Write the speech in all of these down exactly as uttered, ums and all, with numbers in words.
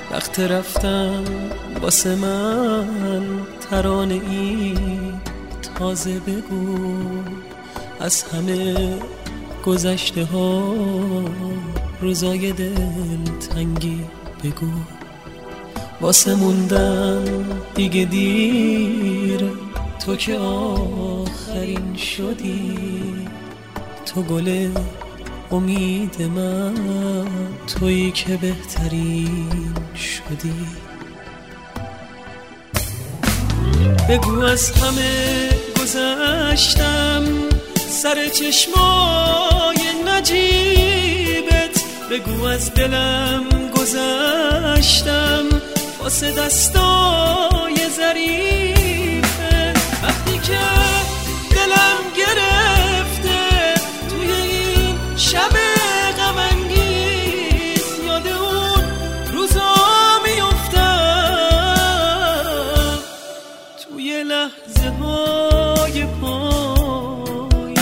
وقت رفتن واسه من ترانه ای تازه بگو، از همه گذشته ها روزای دل تنگی بگو. واسه موندن دیگه دیر، تو که آخرین شدی، تو گل امید من، تویی که بهترین شدی. بگو از همه گذشتم، سر چشمای نجیبت، بگو از دلم گذشتم واسه دستای ظریفه. وقتی که دلم گرفته توی این شب غم انگیز، یاد اون روزا میافتم توی لحظه های پاییز.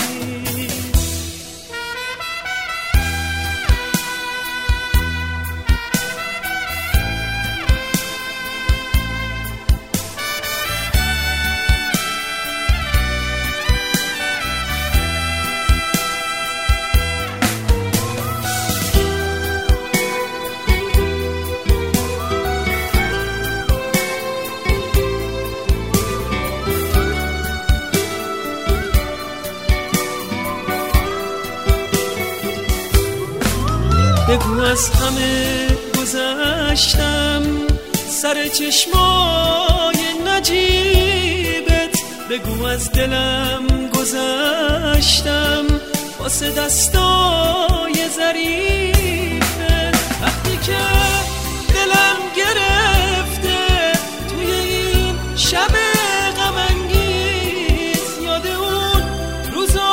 بگو از همه گذشتم، سر چشمای نجیبت، بگو از دلم گذشتم واسه دستای ظریفه. وقتی که دلم گرفته توی این شب غم انگیز، یاد اون روزا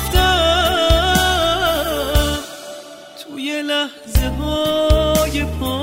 میافتم توی لحظه های پاییز.